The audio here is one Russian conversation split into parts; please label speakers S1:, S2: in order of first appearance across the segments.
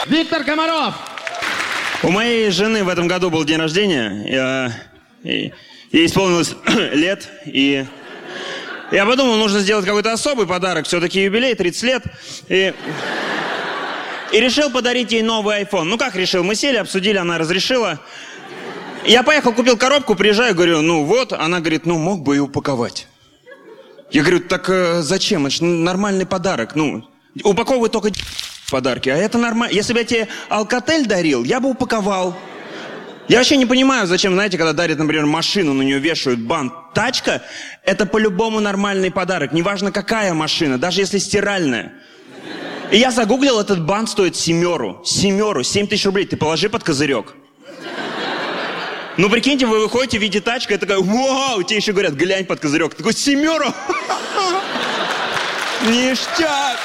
S1: Виктор Комаров.
S2: У моей жены в этом году был день рождения. Ей исполнилось лет. И я подумал, нужно сделать какой-то особый подарок. Все-таки юбилей, 30 лет. И решил подарить ей новый iPhone. Ну как решил? Мы сели, обсудили, она разрешила. Я поехал, купил коробку, приезжаю, говорю, ну вот. Она говорит, ну мог бы и упаковать. Я говорю, так зачем? Это же нормальный подарок. Ну, упаковывай только подарки. А это нормально. Если бы я тебе Alcatel дарил, я бы упаковал. Я вообще не понимаю, зачем, знаете, когда дарят, например, машину, на нее вешают бант. Тачка – это по-любому нормальный подарок. Неважно, какая машина, даже если стиральная. И я загуглил, этот бант стоит 7 тысяч рублей. Ты положи под козырек. Ну, прикиньте, вы выходите в виде тачка, и такая, вау, тебе еще говорят, глянь под козырек. Ты такой, 7. Ништяк.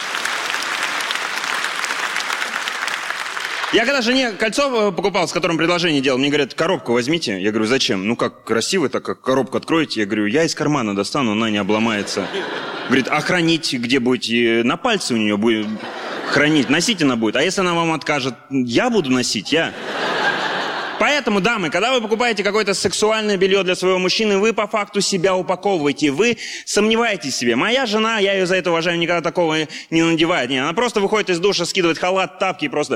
S2: Я когда жене кольцо покупал, с которым предложение делал, мне говорят, коробку возьмите. Я говорю, зачем? Ну как, красиво так, как коробку откроете. Я говорю, я из кармана достану, она не обломается. Говорит, а хранить где будете? На пальце у нее будет хранить, носить она будет. А если она вам откажет, я буду носить, я. Поэтому, дамы, когда вы покупаете какое-то сексуальное белье для своего мужчины, вы по факту себя упаковываете, вы сомневаетесь в себе. Моя жена, я ее за это уважаю, никогда такого не надевает. Не, она просто выходит из душа, скидывает халат, тапки и просто...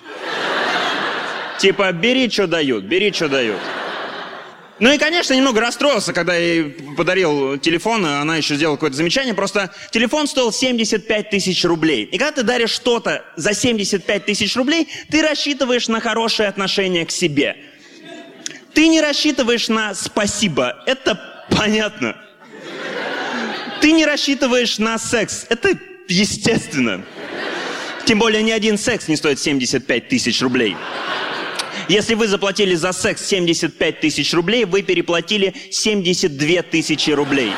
S2: Типа, бери, что дают, бери, что дают. Ну и, конечно, немного расстроился, когда я ей подарил телефон, и она еще сделала какое-то замечание. Просто телефон стоил 75 тысяч рублей. И когда ты даришь что-то за 75 тысяч рублей, ты рассчитываешь на хорошее отношение к себе. Ты не рассчитываешь на спасибо. Это понятно. Ты не рассчитываешь на секс. Это естественно. Тем более ни один секс не стоит 75 тысяч рублей. Если вы заплатили за секс 75 тысяч рублей, вы переплатили 72 тысячи рублей.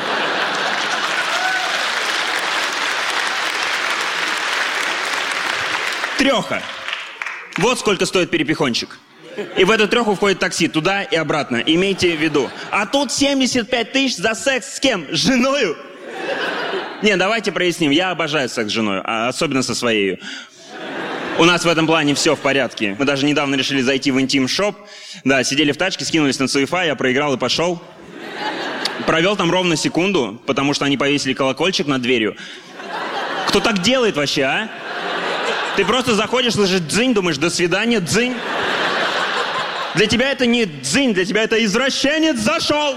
S2: Трёха. Вот сколько стоит перепихончик. И в эту трёху входит такси туда и обратно. Имейте в виду. А тут 75 тысяч за секс с кем? С женою? Не, давайте проясним. Я обожаю секс с женой, особенно со своей. У нас в этом плане все в порядке. Мы даже недавно решили зайти в интим-шоп. Да, сидели в тачке, скинулись на ЦФА, я проиграл и пошел. Провел там ровно секунду, потому что они повесили колокольчик над дверью. Кто так делает вообще, а? Ты просто заходишь, слышишь дзынь, думаешь, до свидания, дзынь. Для тебя это не дзынь, для тебя это извращенец зашел.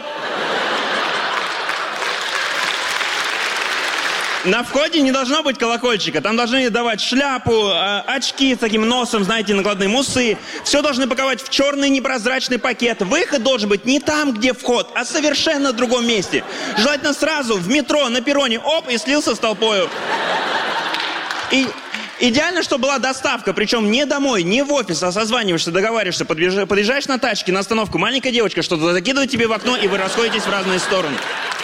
S2: На входе не должно быть колокольчика. Там должны давать шляпу, очки с таким носом, знаете, накладные усы. Все должны паковать в черный непрозрачный пакет. Выход должен быть не там, где вход, а совершенно в другом месте. Желательно сразу в метро, на перроне, оп, и слился с толпою. И идеально, чтобы была доставка, причем не домой, не в офис, а созваниваешься, договариваешься, подъезжаешь на тачке на остановку, маленькая девочка что-то закидывает тебе в окно, и вы расходитесь в разные стороны.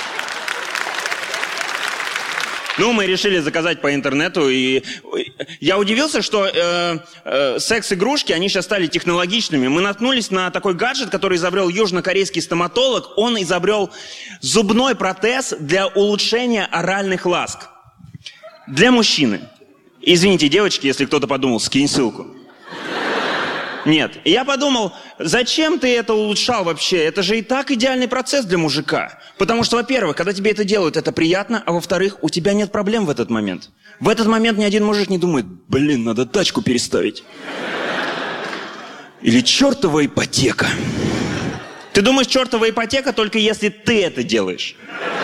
S2: Ну, мы решили заказать по интернету, и я удивился, что секс-игрушки, они сейчас стали технологичными. Мы наткнулись на такой гаджет, который изобрел южнокорейский стоматолог. Он изобрел зубной протез для улучшения оральных ласк. Для мужчины. Извините, девочки, если кто-то подумал, скинь ссылку. Нет. И я подумал, зачем ты это улучшал вообще? Это же и так идеальный процесс для мужика. Потому что, во-первых, когда тебе это делают, это приятно, а во-вторых, у тебя нет проблем в этот момент. В этот момент ни один мужик не думает, блин, надо тачку переставить. Или чертова ипотека. Ты думаешь, чертова ипотека только если ты это делаешь.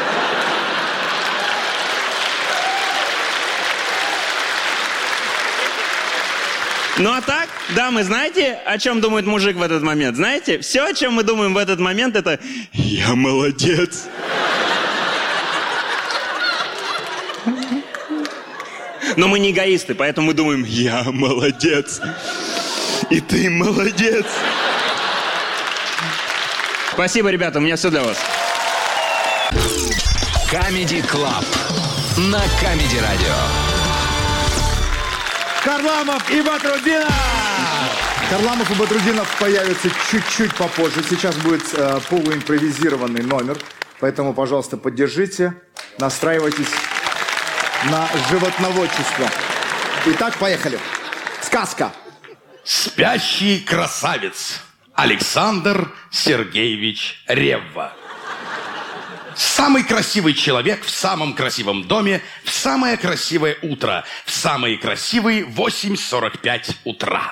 S2: Ну а так, дамы, знаете, о чем думает мужик в этот момент? Знаете, все, о чем мы думаем в этот момент, это «я молодец». Но мы не эгоисты, поэтому мы думаем «я молодец». И ты молодец. Спасибо, ребята, у меня все для вас.
S3: Comedy Club на Comedy Radio.
S1: Харламов и Батрутдинов!
S4: Харламов и Батрутдинов появятся чуть-чуть попозже. Сейчас будет полуимпровизированный номер. Поэтому, пожалуйста, поддержите. Настраивайтесь на животноводчество. Итак, поехали. Сказка.
S5: Спящий красавец Александр Сергеевич Ревва. Самый красивый человек в самом красивом доме в самое красивое утро. В самые красивые 8:45 утра.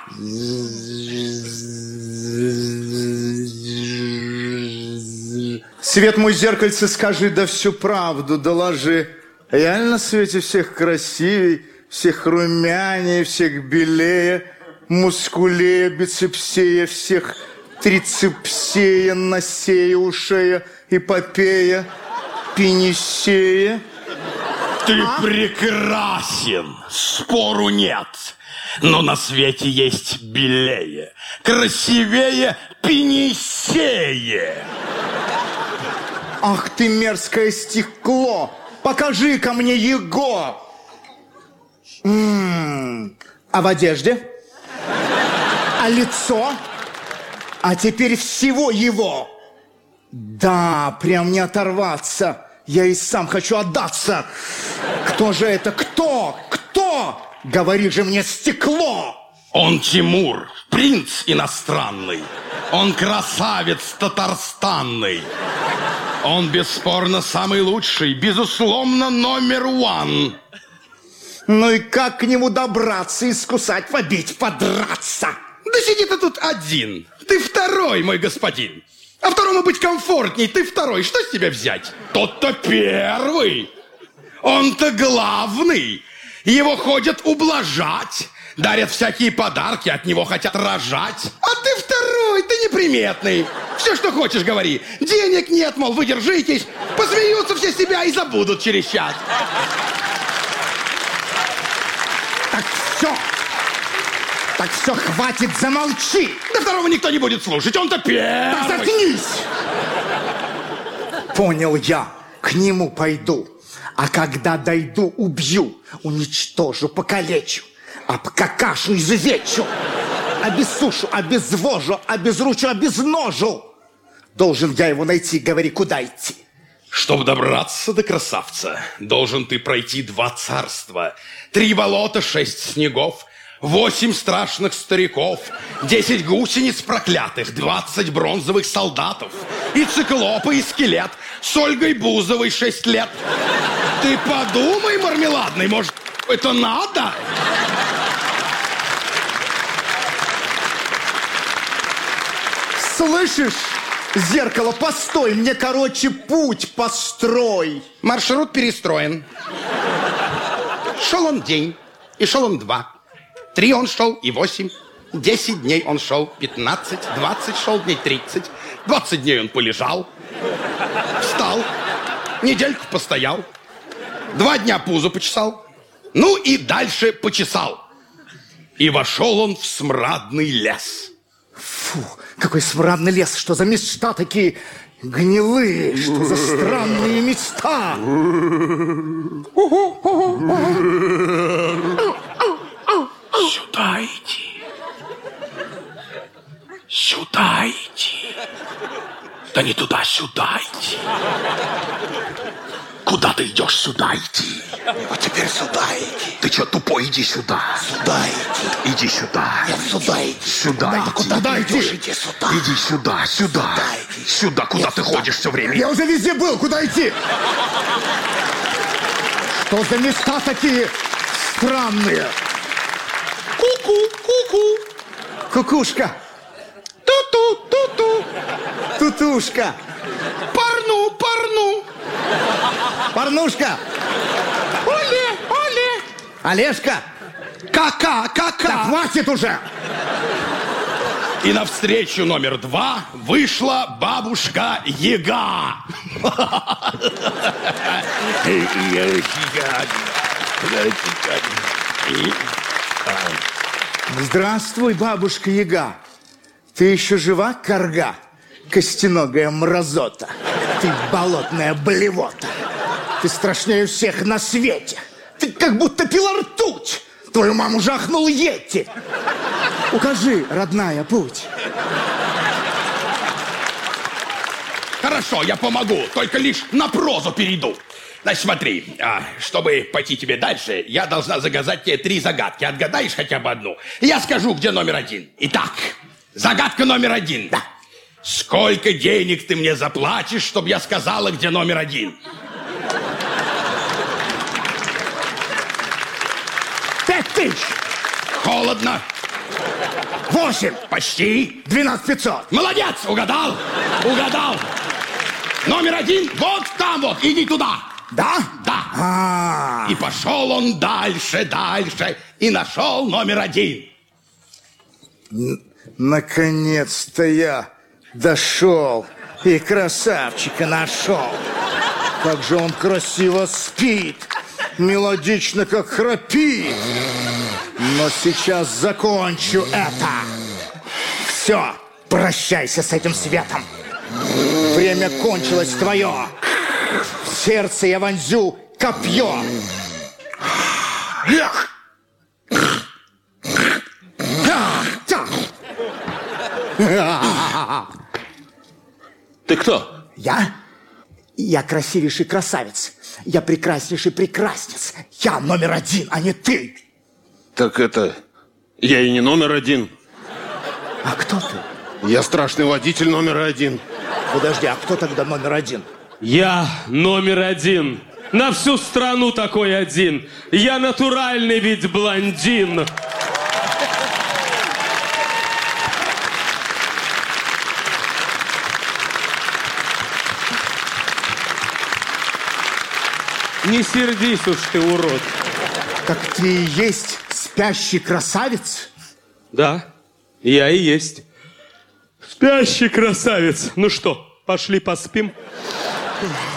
S4: Свет мой зеркальце, скажи, да всю правду доложи. Я на свете всех красивей, всех румянее, всех белее, мускулее, бицепсее, всех трицепсея, носея, ушея, эпопея, пенисея.
S5: Ты прекрасен, спору нет. Но на свете есть белее, красивее, пенисее.
S4: Ах ты мерзкое стекло! Покажи-ка мне его! А в одежде? А лицо? А теперь всего его! Да, прям не оторваться. Я и сам хочу отдаться. Кто же это? Кто? Кто? Говори же мне, стекло!
S5: Он Тимур, принц иностранный. Он красавец татарстанный. Он бесспорно самый лучший, безусловно, номер один.
S4: Ну и как к нему добраться, искусать, побить, подраться?
S5: Да сиди ты тут один. Ты второй, мой господин. А второму быть комфортней, ты второй. Что с тебя взять? Тот-то первый. Он-то главный. Его ходят ублажать. Дарят всякие подарки, от него хотят рожать. А ты второй, ты неприметный. Все, что хочешь, говори. Денег нет, мол, вы держитесь. Посмеются все себя и забудут через час.
S4: Так все, хватит, замолчи.
S5: Да второго никто не будет слушать, он-то первый.
S4: Так заткнись. Понял я, к нему пойду. А когда дойду, убью, уничтожу, покалечу. Обкакашу, изувечу. Обессушу, обезвожу, обезручу, обезножу. Должен я его найти, говори, куда идти.
S5: Чтобы добраться до красавца, должен ты пройти 2 царства, 3 болота, 6 снегов, 8 страшных стариков, 10 гусениц проклятых, 20 бронзовых солдатов, и циклопы, и скелет, с Ольгой Бузовой 6 лет. Ты подумай, мармеладный, может, это надо?
S4: Слышишь, зеркало, постой, мне, короче, путь построй.
S5: Маршрут перестроен. Шел он день, и шел он 2. 3 он шел, и 8. 10 дней он шел, 15, 20 шел дней, 30. 20 дней он полежал, встал, недельку постоял, 2 дня пузо почесал, ну и дальше почесал. И вошел он в смрадный лес.
S4: Фу, какой смрадный лес, что за места такие гнилые, что за странные места.
S5: Сюда иди. Сюда иди. Да не туда, сюда иди. Куда ты идешь? Сюда иди.
S6: Вот теперь сюда иди.
S5: Ты что, тупой? Иди сюда.
S6: Сюда иди.
S5: Иди сюда.
S6: Нет, сюда иди.
S5: Сюда
S6: да,
S5: иди.
S6: куда
S4: Куда
S6: ты
S4: иди?
S6: идешь? Иди сюда.
S5: Иди сюда, сюда.
S6: Сюда иди.
S5: Сюда, куда
S6: Нет,
S5: ты
S6: сюда.
S5: ходишь все время?
S4: Я уже везде был, куда идти? Что за места такие странные?
S5: Ку-ку, ку-ку.
S4: Кукушка,
S5: Ту-ту, ту-ту.
S4: тутушка,
S5: Парну, парну.
S4: порнушка,
S5: Оле, оле.
S4: Олежка.
S5: Кака,
S4: Да
S5: кака.
S4: хватит уже!
S5: И навстречу номер 2 вышла бабушка Яга.
S4: Здравствуй, бабушка Яга. Ты еще жива, карга? Костяногая мразота. Ты болотная блевота. Ты страшнее всех на свете. Ты как будто пила ртуть. Твою маму жахнул Йети. Укажи, родная, путь.
S5: Хорошо, я помогу, только лишь на прозу перейду. Значит, смотри, чтобы пойти тебе дальше, я должна заказать тебе 3 загадки. Отгадаешь хотя бы одну? Я скажу, где номер 1. Итак, загадка номер 1.
S4: Да.
S5: Сколько денег ты мне заплатишь, чтобы я сказала, где номер 1?
S4: 5000.
S5: Холодно.
S4: 8.
S5: Почти.
S4: 12500.
S5: Молодец, угадал. Угадал. Номер 1 вот там вот. Иди туда.
S4: Да?
S5: Да. И пошел он дальше, дальше. И нашел номер 1.
S4: Наконец-то я дошел и красавчика нашел. Как же он красиво спит, мелодично как храпит. Но сейчас закончу это. Все, прощайся с этим светом. Время кончилось твое. В сердце я вонзю копье.
S1: Ты кто?
S4: Я красивейший красавец. Я прекраснейший прекраснец. Я номер 1, а не ты.
S1: Так это... Я и не номер 1.
S4: А кто ты?
S1: Я страшный водитель номер 1.
S4: Подожди, а кто тогда номер 1?
S7: Я номер 1. На всю страну такой один. Я натуральный ведь блондин. Не сердись уж ты, урод.
S4: Так ты и есть спящий красавец?
S7: Да, я и есть. Спящий красавец. Ну что, пошли поспим?